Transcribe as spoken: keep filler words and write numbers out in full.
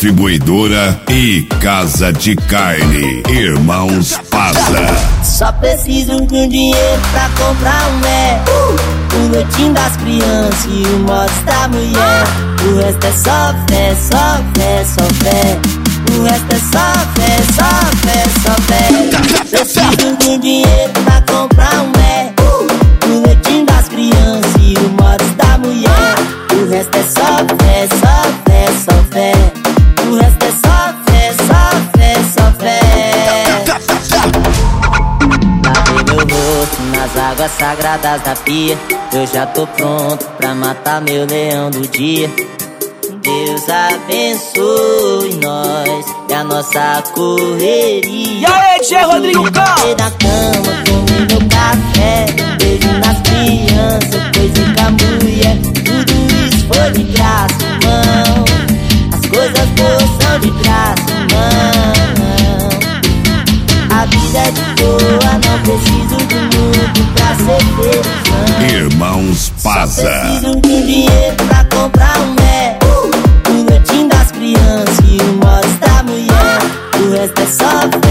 Distribuidora e Casa de Carne, Irmãos Paza. Só preciso de um dinheiro pra comprar um Mé, uh! O leitinho das crianças e o mods da mulher. O resto é só fé, só fé, só fé. O resto é só fé, só fé, só fé. Preciso de um dinheiro pra comprar um Mé, uh! O leitinho das crianças e o mods da mulher. O resto é só fé, só fé, só fé. O resto é só fé, só fé, só fé. Lavei meu rosto nas águas sagradas da pia. Eu já tô pronto pra matar meu leão do dia. Deus abençoe nós e a nossa correria. E aí, Tchê Rodrigo Cal? Na cama, comi meu café, beijo nas crianças, coisa com a mulher. Tudo isso foi de graça, irmão. As coisas boas são de graça, irmão. A vida é de boa, não preciso de muito pra ser feliz, não. Irmãos Paza. Só preciso de um dinheiro pra comprar um Mé, uh! O leitinho das crianças e o mods da mulher. O resto é só